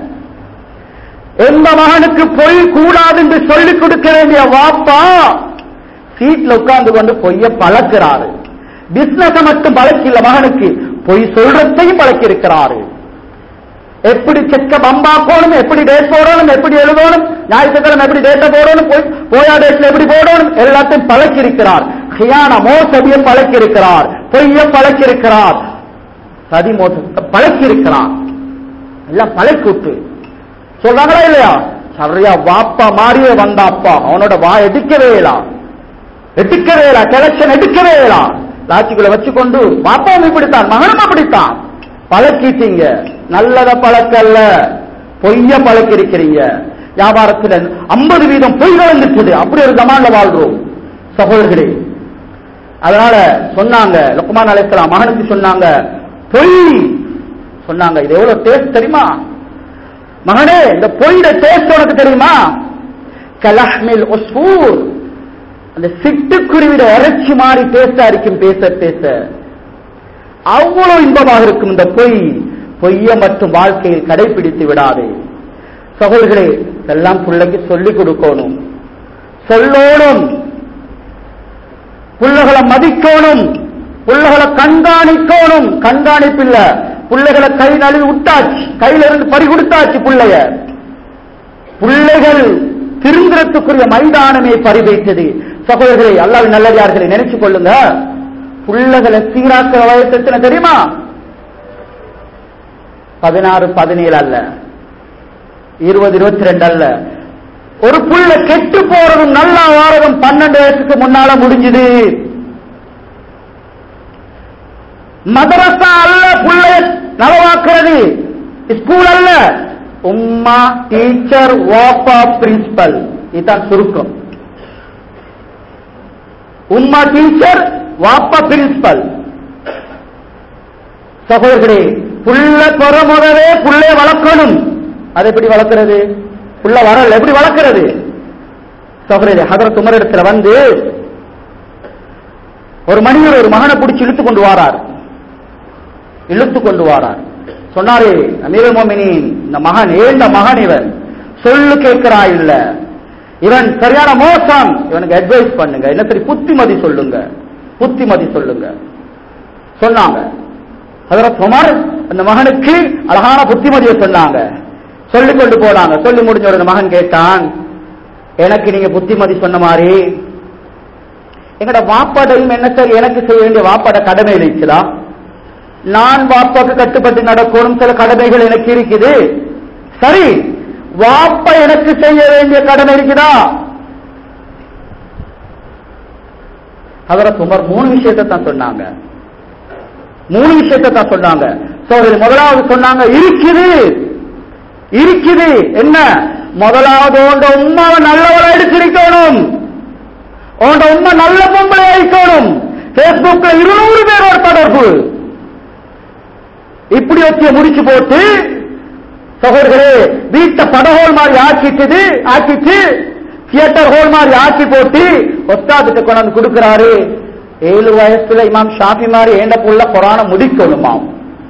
எந்த மகனுக்கு பொய் கூடாது என்று சொல்லிக் கொடுக்க வேண்டிய வாப்பா சீட்ல உட்கார்ந்து கொண்டு பொய்ய பழக்கிறாரு. பிசினஸ் மட்டும் பழக்கில்ல, மகனுக்கு பொய் சொல்றதையும் பழக்கி இருக்கிறாரு. எப்படி செக்க பம்பாக்கணும், எப்படி டேட் போடணும், எப்படி எழுதணும், ஞாயிற்றுக்கிழமை எப்படி டேட்டை போடணும், போயா டேட்ல எப்படி போடணும், எல்லாத்தையும் பழக்கி இருக்கிறார். ஹியான மோசடியும் பழக்கி இருக்கிறார், பொய்யும் பழக்கி இருக்கிறார், சதி மோசத்தை பழக்கி இருக்கிறார். எல்லாம் பழக்கிட்டு சொல்றாங்களா இல்லையா? சரியா வாப்பா மாறியே வந்தாப்பா, அவனோட வா எடுக்கவே இயலாம், எடுக்கவே இயலா, கலெக்ஷன் எடுக்கவே இயலாம். லாட்சிக்குள்ள வச்சுக்கொண்டு வாப்பாவும் இப்படித்தான், மகனும் அப்படித்தான். பழக்கிட்டீங்க, நல்லத பழக்கல்ல, பொய்ய பழக்கி இருக்கிறீங்க. வியாபாரத்தில் ஐம்பது வீதம் பொய் கலந்துட்டது, அப்படி ஒரு ஜமான்ல வாழ்றோம் சகோதரர்களே. அதனால சொன்னாங்க, லுக்மான் அலைஹிஸ்ஸலாம் மகனுக்கு சொன்னாங்க, பொய் சொன்னாங்க, இது எவ்வளவு டேஸ்ட் தெரியுமா மகனே, இந்த பொய்ட டேஸ்ட் உனக்கு தெரியுமா? கலஹ்மில் உஸ்ஃபூர், அந்த சிட்டுக்குருவிட இறைச்சி மாறி டேஸ்டா இருக்கும், பேச பேச அவ்வளவு இன்பமாக இருக்கும் இந்த பொய். பொய்ய மட்டும் வாழ்க்கையில் கடைபிடித்து விடாதே சகோதரர்களே. எல்லாம் பிள்ளைக்கு சொல்லிக் கொடுக்கணும், சொல்லணும், பிள்ளைகளை மதிக்கணும், பிள்ளைகளை கண்காணிக்கணும். கண்காணிப்பில்ல, பிள்ளைகளை கை நழுவி விட்டாச்சு, கையில இருந்து பறி கொடுத்தாச்சு பிள்ளைய. பிள்ளைகள் திருந்துறதுக்குரிய மைதானமே பறிவைத்தது சகோதரர்களே. அல்லாஹ்வின் நல்லடியார்களை நினைச்சு கொள்ளுங்க. பிள்ளைகளை சீராக்க வயசு எத்தனை தெரியுமா? பதினாறு பதினேழு அல்ல, இருபது இருபத்தி ரெண்டு அல்ல. ஒரு புள்ள கெட்டு போறதும் நல்லா வாரதும் பன்னெண்டு வயசுக்கு முன்னால முடிஞ்சுது. மதரசா அல்ல புள்ளைய நலவாக்குறது, ஸ்கூல் அல்ல, உம்மா டீச்சர் வாப்பா பிரின்சிபல். இதுதான் சுருக்கம். உம்மா டீச்சர் வாப்பா பிரின்சிபல். சகோதரர்களே, புள்ள பெற முதலே புள்ளைய வளர்க்கணும். அது எப்படி வளர்க்கிறது? புள்ள வரல எப்படி வளர்க்கிறது? சகோதரர்களே, ஹதரத் உமர் இடத்துல வந்து ஒரு மனிதர் ஒரு மகனை பிடிச்சி இழுத்து கொண்டு வாரார், இழுத்து கொண்டு வாரார். சொன்னாரு, அமீருல் முஃமினீன், இந்த மகன் ஏந்த மகன், இவன் சொல்லு கேட்கிறா இல்ல, இவன் சரியான மோசம், இவனுக்கு அட்வைஸ் பண்ணுங்க, என்ன சரி புத்திமதி சொல்லுங்க, புத்திமதி சொல்லுங்க சொன்னாங்க. ஹதரத் உமர் அந்த மகனுக்கு அழகான புத்திமதியை சொன்னாங்க, சொல்லிக் கொண்டு போனாங்க. சொல்லி முடிஞ்ச ஒரு மகன் கேட்டான், எனக்கு நீங்க புத்திமதி சொன்ன மாதிரி எங்கட வாப்பாடையும் என்ன சரி எனக்கு செய்ய வேண்டிய வாப்பாட கடமை இருக்குதா? நான் வாப்பாக்கு கட்டுப்பட்டு நடக்கணும், சில கடமைகள் எனக்கு இருக்குது. சரி, வாப்பா எனக்கு செய்ய வேண்டிய கடமை இருக்குதா? ஹஜ்ரத் உமர் மூணு விஷயத்தை தான் சொன்னாங்க. மூணு விஷயத்தை தான் சொன்னாங்க. முதலாவது சொன்னாங்க, இருக்குது இருக்குது என்ன? முதலாவது உண்ட உம்மாவை நல்லவளை எடுத்திருக்கணும், உண்ட உம்மா நல்ல பொம்பளை அழிக்கணும். பேஸ்புக்ல இருநூறு பேரோட தொடர்பு இப்படி வச்சு முடிச்சு போட்டு சகோதரர்களே வீட்டை படஹோல் மாதிரி ஆக்கிட்டு ஆக்கிட்டு தியேட்டர் ஹோல் மாதிரி ஆக்கி போட்டு ஒஸ்தாதுக்கு கொண்டாந்து கொடுக்கிறாரு. ஏழு வயசுல இமாம் ஷாஃபி மாதிரி ஏண்ட புள்ள குரான முடிக்கணுமாம்.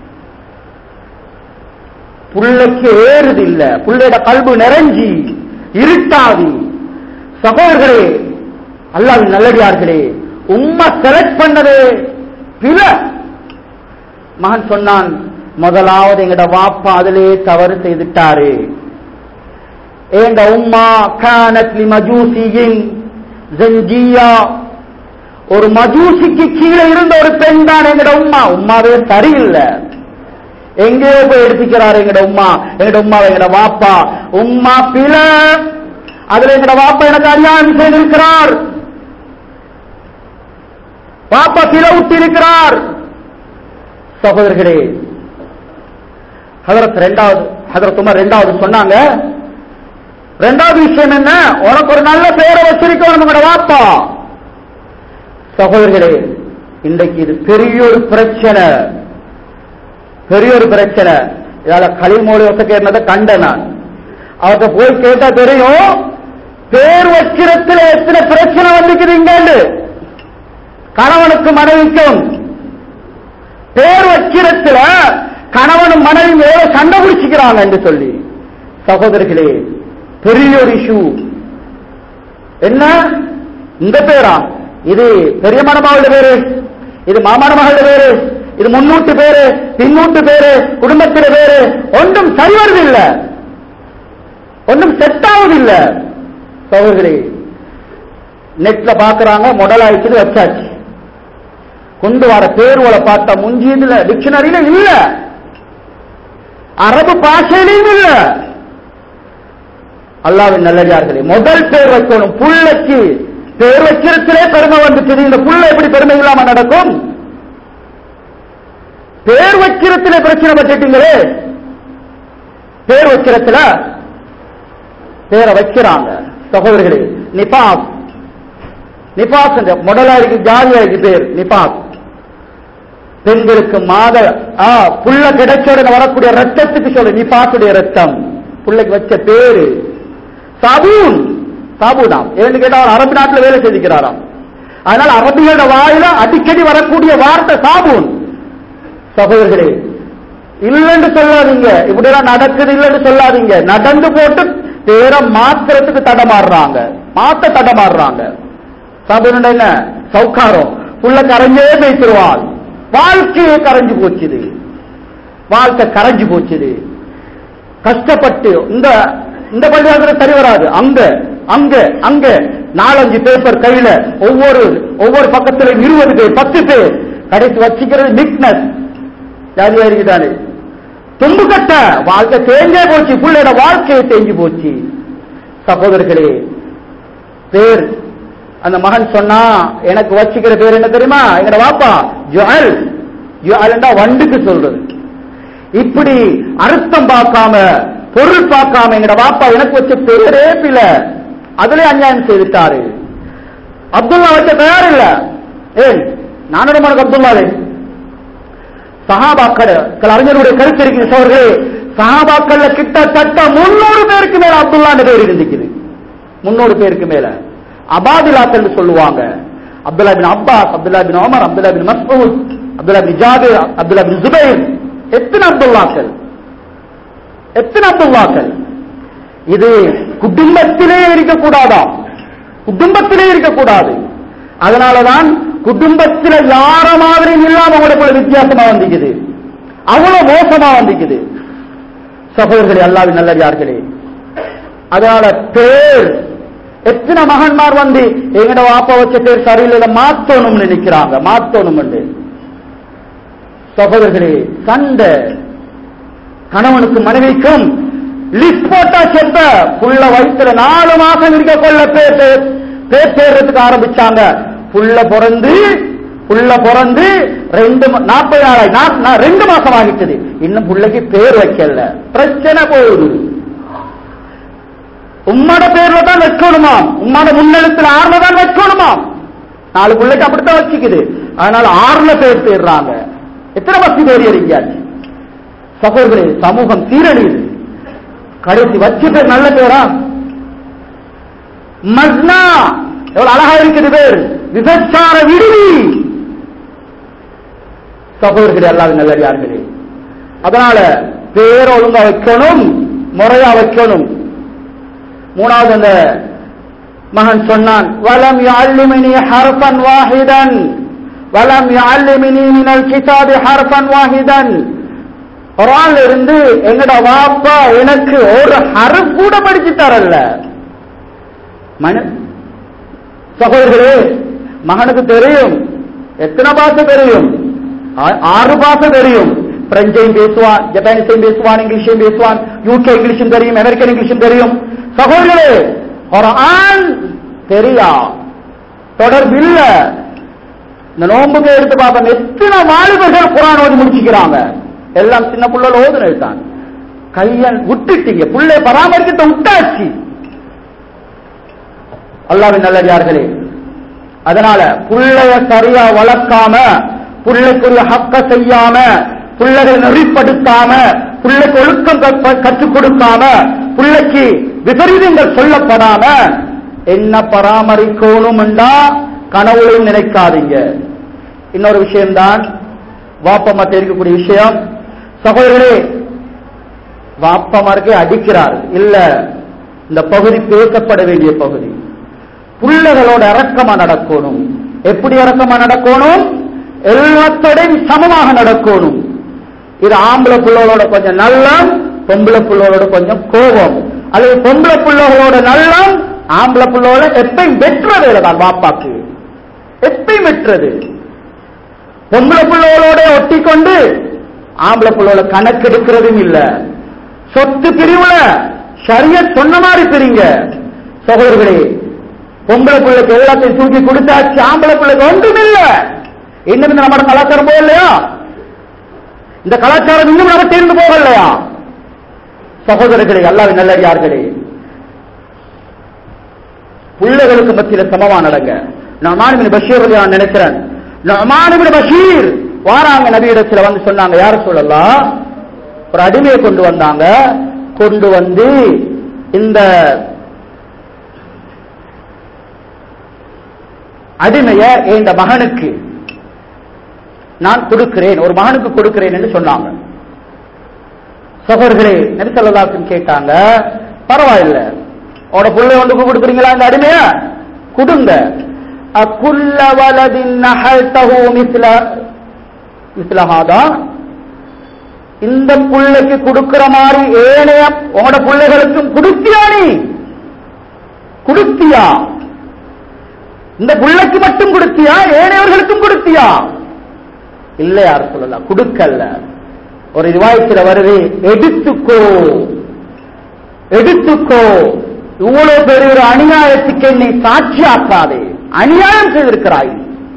புள்ளைக்கு ஏறுது இல்ல, புள்ளையோட கல்பு நிறைஞ்சி இருட்டாதி. சகோதரர்களே, அல்லாஹ்வின் நல்லடியார்களே, உம்மா செலக்ட் பண்ணது பிற. மகன் சொன்னான், முதலாவது எங்கட வாப்பா அதிலே தவறு செய்துட்டாரு. ஏண்ட உம்மா கானத் லி மஜூசியின் ஜன்ஜியா, ஒரு மஜூசிக்கு கீழே இருந்த ஒரு பெண் தான் எங்கட உம்மா. உம்மாவே சரியில்லை, எங்கேயோ போய் எடுத்துக்கிறாரு எங்கட உம்மா. எங்கட உம்மா எங்கட வாப்பா உம்மா பில, அதுல எங்கட வாப்பா எனக்கு அநியாயம் செய்திருக்கிறார், பாப்பா பில விட்டு இருக்கிறார். சகோதரர்களே, ஹஜ்ரத் இரண்டாவது ஹஜ்ரத் உமர் இரண்டாவது சொன்னாங்க, இரண்டாவது விஷயம் என்ன? உனக்கு ஒரு நல்ல பேரை வச்சிருக்கோம் நம்மளோட வாப்பா. சகோதரர்களே, இன்றைக்கு இது பெரிய ஒரு பிரச்சனை, பெரிய ஒரு பிரச்சனை. இதால களிமொழி ஒசக்கேறத கண்ட நான் அவர்கிட்ட போய் கேட்டா தெரியும், பேர் வைக்கிறதுல எத்தனை பிரச்சனை வந்துக்குதுங்க. கணவனுக்கு மனைவிக்கும் பேர் வைக்கிறதுல கணவனும் மனைவியும் எவ்வளவு சண்டை பிடிச்சுக்கிறாங்க என்று சொல்லி. சகோதரர்களே, பெரிய ஒரு இஷ்யூ. என்ன இந்த பேரா? இது பெரிய மணமகளோட பேரு, இது மாமன மகளோட பேரு, இது முன்னூட்டு பேரு, பின்னூட்டு பேரு, குடும்பத்தில பேரு, ஒன்றும் சரி வருதில்லை, ஒன்றும் செட் ஆவதில்லை. சகோதரர்களே, நெட்ல பாக்குறாங்க, மொடல் ஆயிடுச்சு, வச்சாச்சு. கொண்டு வர பேர்வலை பார்த்தா முஞ்சியதுல டிக்ஷனரியில இல்ல, அரபு பாஷையிலையும் இல்ல. அல்லாஹ்வின் நல்லடியார்களே, முதல் பேர் வைக்கணும். புள்ளைக்கு பேர் வைக்கிறதுலே பெருமை வந்துச்சு. இந்த புள்ள எப்படி பெருமை இல்லாம நடக்கும்? பேர் வைக்கிறதுல பிரச்சனை பட்டுட்டீங்களே. பேர் வைக்கிறதுல பேரை வைக்கிறாங்க. சகோதரர்களே, நிபாஸ் நிபாஸ் மொடலாரிக்கு ஜாதியாரிக்கு பேர் நிபாஸ். பெண்களுக்கு மாத புள்ள கிடைச்சோட வரக்கூடிய ரத்தத்துக்கு சொல்ல நிபாசுடைய ரத்தம். புள்ளைக்கு வச்ச பேரு சாபூன். சாபூனாம் ஏன்னு கேட்டா அவர் அரபு நாட்டில் வேலை செஞ்சுக்கிறாராம். அதனால அரபிகளோட வாயில அடிக்கடி வரக்கூடிய வார்த்தை சாபூன். சகோதரர்களே, இல்லைன்னு சொல்லாதீங்க, இப்படிலாம் நடக்குது இல்லைன்னு சொல்லாதீங்க. நடந்து போட்டு பேரை மாத்திரத்துக்கு தடமாறுறாங்க, மாத்த தடமாறுறாங்க. சாபூன் என்ன? சவுக்காரம். புள்ள கரைஞ்சே பேசிடுவாள். வாழ்க்கையே கரைஞ்சு போச்சுது, வாழ்க்கை கரைஞ்சு போச்சுது. கஷ்டப்பட்டு இந்த இந்த பள்ளியாளர் சரி வராது, அங்க அங்க அங்க நாலஞ்சு பேப்பர் கையில, ஒவ்வொரு ஒவ்வொரு பக்கத்துல இருபது பேர் பத்து பேர் கடைசி வச்சுக்கிறது நிக்னஸ் ஜாதியா இருக்குதானே. தும்பு கட்ட வாழ்க்கை தேஞ்சே போச்சு, பிள்ளையோட வாழ்க்கையை தேஞ்சு போச்சு. சகோதரர்களே, பேர் அந்த மகன் சொன்னா, எனக்கு வச்சுக்கிற பேர் என்ன தெரியுமா? எங்கட வாப்பா ஜுஅல். ஜுஅல்னா வண்டுக்கு சொல்றது. இப்படி அர்த்தம் பார்க்காம பொருள் பார்க்காம எங்கட வாப்பா எனக்கு வச்ச பேரே பில, அதுல அநியாயம் செய்துட்டாரு. அப்துல்லா வச்ச தயார் இல்ல. ஏன் நானோட மனக்கு அப்துல்லாவே சஹாபாக்கள் சில அறிஞருடைய கருத்து இருக்கு. சோர்களே, சஹாபாக்கள்ல கிட்டத்தட்ட முன்னூறு பேருக்கு மேல அப்துல்லா பேர் இருந்துக்குது. முன்னூறு பேருக்கு மேல அபாதிலாத் என்று சொல்லுவாங்க. Abdullah bin Abbas, Abdullah bin Umar, Abdullah bin Masud, Abdullah bin Jabir, Abdullah bin Zubair. எத்தனை அப்துல்லாக்கள், எத்தனை அப்துல்லாக்கள். இது குடும்பத்திலே இருக்கக்கூடாதா? குடும்பத்திலே இருக்கக்கூடாது. அதனாலதான் குடும்பத்தில் யார மாதிரி இல்லாம அவங்களுக்குள்ள வித்தியாசமா வந்துக்குது, அவ்வளவு மோசமா வந்துக்குது. சகோதரர்களே, அல்லாஹ்வின் நல்லடியார்களே, அதனால பேர் எத்தனை மகன்மார் வந்து எங்கட வாப்பா வச்ச பேர் சரியில்லை மாத்தணும்னு நினைக்கிறாங்க, மாத்தணும். சகோதரர்களே, சண்டை கணவனுக்கு மனைவிக்கும் லிஸ்ட் போட்டா செத்த புள்ள வயிற்றுல நாலு மாசம் இருக்க கொள்ள பேசறதுக்கு ஆரம்பிச்சாங்க. புள்ள பிறந்து புள்ள பிறந்து ரெண்டு நாற்பது நாளாய் ரெண்டு மாசம் ஆகிட்டது. இன்னும் புள்ளைக்கு பேர் வைக்கல. பிரச்சனை போகுது. உம்மோட பேர்ல தான் வைக்கணுமாம், உம்மோட முன்னெழுத்துல ஆறுல தான் வைக்கணுமாம். நாலு பிள்ளைக்கு அப்படித்தான் வச்சுக்குது. அதனால ஆறுல பேர் தேடுறாங்க. எத்தனை பஸ்தி பேர் எறிஞ்சாச்சு சகோதரர்களே. சமூகம் சீரழியுது. கடைசி வச்சு பேர் நல்ல பேரா? மஸ்னா எவ்வளவு அழகா இருக்குது பேர். விபச்சார விடுதி. சகோதரர்களே, அல்லாஹ்வின் நல்லடியார்களே, அதனால பேர் ஒழுங்கா வைக்கணும், முறையா வைக்கணும். மூணாவது அந்த மகன் சொன்னான், வலம் யஅல்லிமனி ஹர்ஃபன் வாஹிதன் வலம் யஅல்லிமனி மினல் கிதாபி ஹர்ஃபன் வாஹிதன். குர்ஆன்ல இருந்து எங்கட வாப்பா எனக்கு ஒரு ஹர்ஃப் கூட படிச்சு தரல. சகோதரர்களே, மகனுக்கு தெரியும் எத்தனை பாஷை தெரியும்? ஆறு பாஷை தெரியும். பிரெஞ்சையும் பேசுவான், ஜப்பானீஸையும் பேசுவான், இங்கிலீஷையும் பேசுவான், யூகே இங்கிலீஷும் தெரியும், அமெரிக்கன் இங்கிலீஷும் தெரியும். சகோதரர்களே, குர்ஆன் தெரியா, தொடர்பில்ல. இந்த நோம்புக்கு எடுத்து பார்ப்போம், எத்தனை வாலிபர்கள் குர்ஆன் ஓதி முடிச்சுக்கிறாங்க. எல்லாம் சின்ன புள்ள ஓதுனது தான். கையன் விட்டுட்டீங்க, புள்ளை பராமரிக்கத்தை விட்டாச்சு. அல்லாஹ்வின் நல்லடியார்களே, அதனால புள்ளைய சரியா வளர்க்காம, புள்ளைக்குரிய ஹக்க செய்யாம, புள்ளைகளை நெறிப்படுத்தாம, புள்ளைக்கு ஒழுக்கம் கற்றுக் கொடுக்காம, புள்ளைக்கு விபரீதங்கள் சொல்லப்படாம என்ன பராமரிக்கணும் என்றா கனவுளையும் நினைக்காதீங்க. இன்னொரு விஷயம்தான் வாப்பமாட்ட இருக்கக்கூடிய விஷயம். சகோதரர்களே, வாப்பமாருக்கு அடிக்கிறார் இல்ல, இந்த பகுதி பேசப்பட வேண்டிய பகுதி. புள்ளைகளோட இறக்கமா நடக்கணும். எப்படி இறக்கமா நடக்கணும்? எல்லாத்தோடையும் சமமாக நடக்கணும். இது ஆம்பளை பிள்ளைகளோட கொஞ்சம் நல்லம், பொம்பளை பிள்ளைகளோட கொஞ்சம் கோபம், அல்லது பொம்பளை பிள்ளைகளோட நல்லம் ஆம்பளை பிள்ளைகளோட எப்பயும் வெற்றது இல்லதான். வாப்பாக்கு எப்பயும் வெற்றது. பொம்பளை பிள்ளைகளோட ஒட்டி கொண்டு ஆம்பளை பிள்ளைகளோட கணக்கு எடுக்கிறதும் இல்ல. சொத்து பிரிவுல ஷரியத் சொன்ன மாதிரி பிரிங்க. சகோதரர்களே, பொம்பளை பிள்ளைக்கு எல்லாத்தையும் தூக்கி கொடுத்தாச்சு, ஆம்பளை பிள்ளைக்கு ஒன்றும் இல்ல. இன்னும் இந்த நம்ம கலாச்சாரம் போகலையா? இந்த கலாச்சாரம் இன்னும் நம்ம தேர்ந்து போகலையா? சகோதரர்களே, அல்லாஹ்வின் நல்லடியார்களே, பிள்ளைகளுக்கு மத்தியில சமமா நடங்க. நுஅமான் இப்னு பஷீர் நான் நினைக்கிறேன், நுஅமான் இப்னு பஷீர் வாராங்க நபியிடத்துல வந்து சொன்னாங்க, யார சொல்லலாம், ஒரு அடிமையை கொண்டு வந்தாங்க. கொண்டு வந்து இந்த அடிமைய என் மகனுக்கு நான் கொடுக்கிறேன், ஒரு மகனுக்கு கொடுக்கிறேன் என்று சொன்னாங்க. சகோதரர்களே, நபி ஸல்லல்லாஹு அலைஹி வஸல்லம் கேட்டாங்க, பரவாயில்ல, அவட புள்ளை ஒன்றுக்கு கொடுக்குறீங்களா, இந்த அடிமைய கொடுங்க. அகுல்ல வலதின் நஹல்தஹு மிஸ்ல மிஸ்ல ஹாதா, இந்த புள்ளைக்கு கொடுக்கிற மாதிரி ஏனைய உங்களோட பிள்ளைகளுக்கும் கொடுத்தியா? நீ கொடுத்தியா? இந்த புள்ளைக்கு மட்டும் கொடுத்தியா, ஏனையவர்களுக்கும் கொடுத்தியா? இல்ல, யார் சொல்லலாம், கொடுக்கல. ஒரு ரிவாயத்தில் வருது, எடுத்துக்கோ எடுத்துக்கோ, இவ்வளவு பெரிய ஒரு அநியாயத்துக்கு என்னை சாட்சியாக்காதே, அநியாயம் செய்திருக்கிறாய்.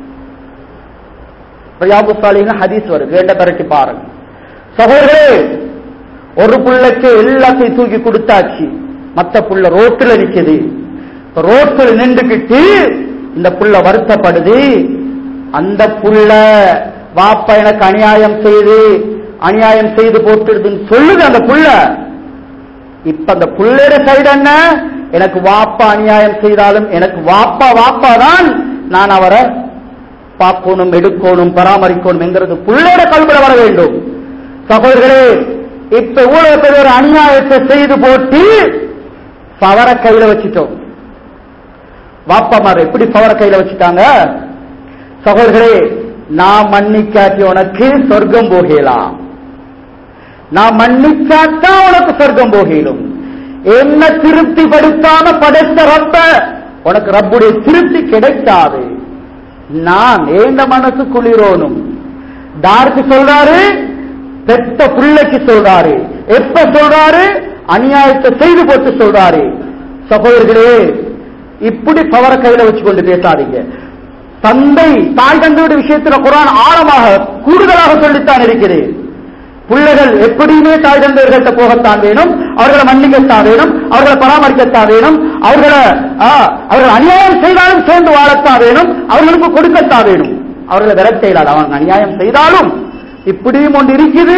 ஹதீஸ் வருது, கேட்ட பரட்டி பாருங்க. சகோதரே, ஒரு புள்ளைக்கு எல்லாத்தையும் தூக்கி கொடுத்தாச்சு, மத்த புள்ள ரோட்டில் நிற்குது. ரோட்டில் நின்றுகிட்டு இந்த புள்ள வருத்தப்படுது. அந்த புள்ள வாப்பா எனக்கு அநியாயம் செய்து அநியாயம் செய்து போட்டுடுதுன்னு சொல்லுது அந்த புள்ள. இப்ப அந்த புள்ளையோட சைடு என்ன, எனக்கு வாப்பா அநியாயம் செய்தாலும் எனக்கு வாப்பா வாப்பா தான், நான் அவரை பார்க்கணும், எடுக்கணும், பராமரிக்கணும் என்கிறது புள்ளையோட கல்வில வர வேண்டும். சகோதரர்களே, இப்ப இவ்வளவு பெரிய ஒரு அநியாயத்தை செய்து போட்டு பவர கையில வச்சுட்டோம். வாப்பமார் எப்படி பவர கையில வச்சுட்டாங்க? சகோதரர்களே, நான் மன்னிக்காட்டி உனக்கு சொர்க்கம் போகலாம், நான் மன்னிச்சாட்டா உனக்கு சொர்க்கம் போகலும். என்ன திருப்தி படுத்தாம படைத்த ரப்ப உனக்கு ரப்புடைய திருப்தி கிடைக்காது. நான் ஏந்த மனசு குளிரோனும், தாருக்கு சொல்றாரு, பெத்த பிள்ளைக்கு சொல்றாரு. எப்ப சொல்றாரு? அநியாயத்தை செய்து போட்டு சொல்றாரு. சகோதரர்களே, இப்படி பவரை கையில வச்சு கொண்டு பேசாதீங்க. தந்தை தாய் தந்தையுடைய விஷயத்துல குர்ஆன் ஆழமாக கூடுதலாக சொல்லித்தான் இருக்கிறது. பிள்ளைகள் எப்படியுமே தாய் தந்தையர்கள்ட்ட போகத்தான் வேணும், அவர்களை மன்னிக்கத்தான் வேணும், அவர்களை பராமரிக்கத்தான் வேணும், அவர்களை அவர்கள் அநியாயம் செய்தாலும் சேர்ந்து வாழத்தான் வேணும், அவர்களுக்கு கொடுக்கத்தான் வேணும். அவர்களை விரட்டையிலாது. அவங்க அநியாயம் செய்தாலும் இப்படியும் ஒன்று இருக்குது.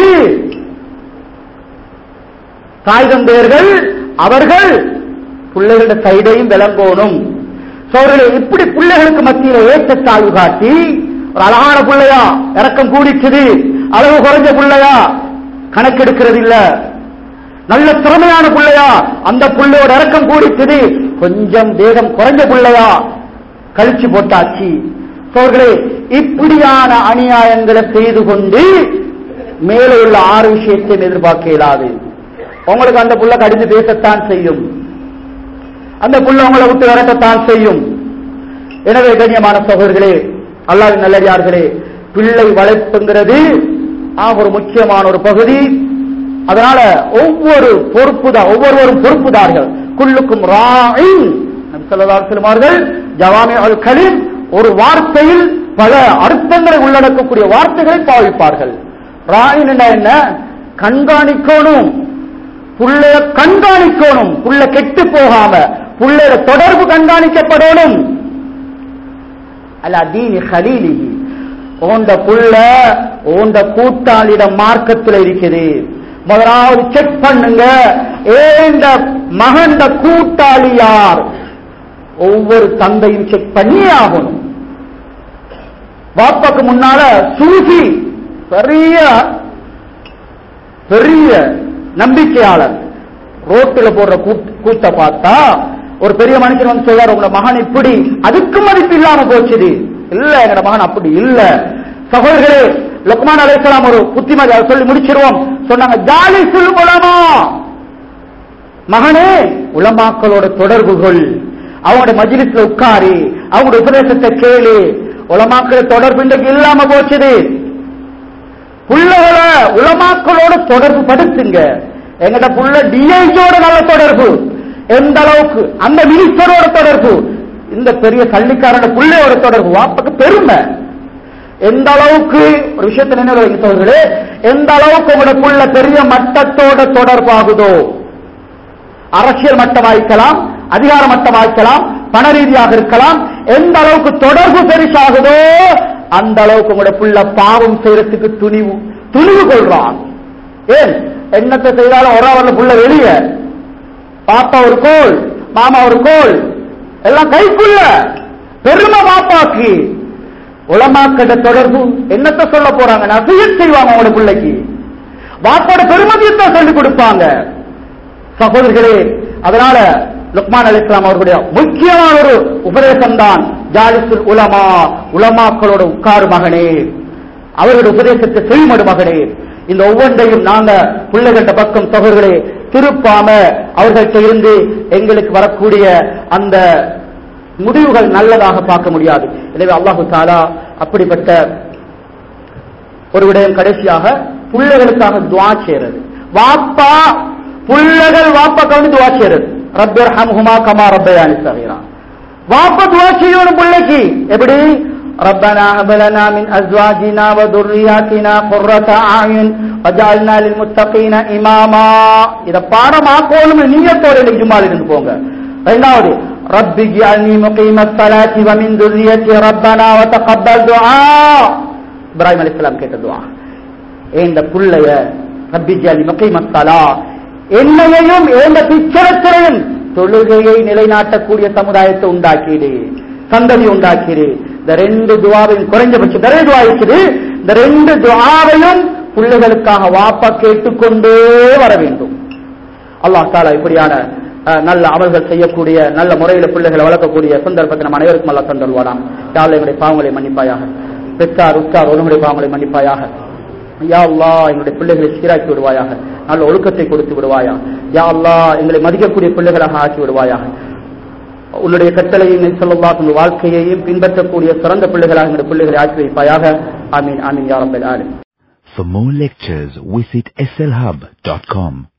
தாய் தந்தையர்கள் அவர்கள் பிள்ளைகளுடைய சைடையும் விளங்கணும். சோழர்களே, இப்படி பிள்ளைகளுக்கு மத்தியில ஏற்றத்தாழ்வு காட்டி, ஒரு அழகான பிள்ளையா இறக்கம் கூடிச்சது, அளவு குறைஞ்ச பிள்ளையா கணக்கெடுக்கிறது இல்ல, நல்ல திறமையான பிள்ளையா அந்த பிள்ளையோட இறக்கம் கூடிச்சது, கொஞ்சம் வேகம் குறைஞ்ச பிள்ளையா கழிச்சு போட்டாச்சு. சோழர்களே, இப்படியான அநியாயங்களை செய்து கொண்டு மேலே உள்ள ஆறு விஷயத்தையும் எதிர்பார்க்க இயலாது. உங்களுக்கு அந்த புள்ள கடிந்து பேசத்தான் செய்யும், அந்த புள்ள உங்களை விட்டு விரட்டத்தான் செய்யும். எனவே கண்ணியமான சகோதரர்களே, அல்லாஹ்வின் நல்லடியார்களே, பிள்ளை வளர்ப்புங்கிறது ஒரு முக்கியமான ஒரு பகுதி. அதனால ஒவ்வொரு பொறுப்புதான், ஒவ்வொருவரும் பொறுப்புதார்கள். குல்லுக்கும் ராயின் நபி ஸல்லல்லாஹு அலைஹி வஸல்லம் அவர்கள் ஜவாமிஉல் கலீம் ஒரு வார்த்தையில் பல அர்த்தங்களை உள்ளடக்கக்கூடிய வார்த்தைகளை பாவிப்பார்கள். ராயின் என்ன? கண்காணிக்கணும், புள்ளைய கண்காணிக்கணும், புள்ள கெட்டு போகாம புள்ளைய தொடர்பு கண்காணிக்கப்படணும். அலா தீனி கலீலிஹி, ஓண்ட புள்ள ஓண்ட கூட்டாளிடம் மார்க்கத்தில் இருக்குது. முதலாவது செக் பண்ணுங்க, ஏண்ட மகண்ட கூட்டாளி யார்? ஒவ்வொரு தந்தையும் செக் பண்ணியே ஆகணும். பாப்பாக்கு முன்னால சூஃபி பெரிய பெரிய நம்பிக்கையாளர் ரோட்டில் போடுற கூட்ட பார்த்தா ஒரு பெரிய மனுஷன் வந்து சொல்றாரு, உங்க மகன் இப்படி, அதுக்கு மதிப்பு இல்லாம போச்சுது. இல்ல, எங்க மகன் அப்படி இல்ல. சகோதரர்களே, லுக்மான் அலைஹிஸ்ஸலாம் ஒரு புத்திமதி சொல்லி முடிச்சிருவோம். சொன்னாங்க, ஜாலிசுல் உலமா, மகனே உலமாக்களோட தொடர்புகள், அவங்களோட மஜ்லிஸ்ல உட்காரி அவங்களோட உபதேசத்தை கேளு. உலமாக்கள தொடர்பு இன்றைக்கு இல்லாம போச்சுது. புள்ளகளை உலமாக்களோட தொடர்பு படுத்துங்க. எங்கட புள்ள டிஐஜியோட நல்ல தொடர்பு, எந்த அளவுக்கு அந்த மினிஸ்டரோட தொடர்பு, இந்த பெரிய கல்விக்காரோட புள்ளையோட தொடர்பு, வாப்பக்கு பெருமை. எந்த அளவுக்கு ஒரு விஷயத்தை நினைவுகளே, எந்த அளவுக்கு உங்களோட புள்ள பெரிய மட்டத்தோட தொடர்பாகுதோ, அரசியல் மட்டமாய்க்கலாம், அதிகார மட்டமாய்க்கலாம், பண ரீதியாக இருக்கலாம், எந்த அளவுக்கு தொடர்பு பெருசாகுதோ அந்த அளவுக்கு உங்களோட புள்ள பாவம் செய்யறதுக்கு துணிவு துணிவு கொள்றான். ஏன் என்னத்தை செய்தாலும் ஒரு அவர்ல புள்ள வெளியே, பாப்பா ஒரு கோல், மாமா ஒரு கோல், எல்லாம் கைக்குள்ள பெருமை பாப்பாக்கு. உலமாக்கிட்ட தொடர்பு என்னத்தை சொல்ல போறாங்க? நசியத் செய்வாங்க அவங்களோட பிள்ளைக்கு, பாப்பாவோட பெருமதியத்தை சொல்லிக் கொடுப்பாங்க. சகோதரர்களே, அதனால லுக்மான் அலைஹிஸ்ஸலாம் அவர்களுடைய முக்கியமான ஒரு உபதேசம் தான் ஜாலிசுல் உலமா, உலமாக்களோட உட்காரு மகனே, அவர்களுடைய உபதேசத்தை செய்மடு மகனே. இந்த ஒவ்வொன்றையும் நாங்க பிள்ளைகள பக்கம் சகோதரர்களே திருப்பாம அவர்கள்ட்ட இருந்து எங்களுக்கு வரக்கூடிய அந்த முடிவுகள் நல்லதாக பார்க்க முடியாது. எனவே அல்லாஹு தஆலா அப்படிப்பட்ட ஒரு விடயம் கடைசியாக பிள்ளைகளுக்காக துஆ செய்யறது. வாப்பா பிள்ளைகள் வாப்பாக்கு வந்து துஆ செய்யறது, ரப்பிர்ஹம்ஹுமா கமா ரப்பயானி ஸகீரா. வாப்பா துஆ செய்யணும் பிள்ளைக்கு. எப்படி? ரப்பனா ஹப் லனா மின் அஸ்வாஜினா வ துர்ரியாத்தினா குர்ரத அயுன் வஜஅல்னா லில் முத்தகீன இமாமா. இத பாடமாக்கணும் நியத்தோட இன்னைக்கு ஜும்மால இருந்து போங்க. இரண்டாவது, ரப்பி ஜஅல்னி முகீமஸ் ஸலாத்தி வ மின் துர்ரியத்தி ரப்பனா வ தகப்பல் துஆ. இப்ராஹிம் அலைஹிஸ்ஸலாம் கேட்ட துஆ. இந்த புள்ளைய ரப்பி ஜஅல்னி முகீமஸ் ஸலா, என்னையும் ஏந்த பிச்சரத்தையும் தொழுகையை நிலைநாட்டக்கூடிய சமுதாயத்தை உண்டாக்கிடு, சந்ததி உண்டாக்கிடு. இந்த ரெண்டு துஆவையும் குறைஞ்சபட்சம் நிறைய துஆ இருக்குது. இந்த ரெண்டு துஆவையும் பிள்ளைகளுக்காக வாப்பா கேட்டுக்கொண்டே வர வேண்டும். அல்லாஹ் தஆலா இப்படியான நல்ல அமல்கள் செய்யக்கூடிய நல்ல முறையில் பிள்ளைகளை வளர்க்கக்கூடிய சந்தர்ப்பத்தை நம்ம அனைவருக்கும் அல்லாஹ் தந்தல்வானாம். யா அல்லாஹ் எங்களுடைய பாவங்களை மன்னிப்பாயாக, பெற்றார் உற்றார் ஒருவருடைய பாவங்களை மன்னிப்பாயாக. யா அல்லாஹ் எங்களுடைய பிள்ளைகளை சீராக்கி விடுவாயாக, நல்ல ஒழுக்கத்தை கொடுத்து விடுவாயா. யா அல்லாஹ் எங்களை மதிக்கக்கூடிய பிள்ளைகளாக ஆக்கி விடுவாயாக. உன்னுடைய கட்டளையும் ஸல்லல்லாஹு அலைஹி வாழ்க்கையையும் பின்பற்றக்கூடிய சிறந்த பிள்ளைகளாக எங்களுடைய பிள்ளைகளை ஆக்கி வைப்பாயாக. ஆமீன் ஆமீன் யா ரப்பல் ஆலமீன். For more lectures, visit S L hub dot com.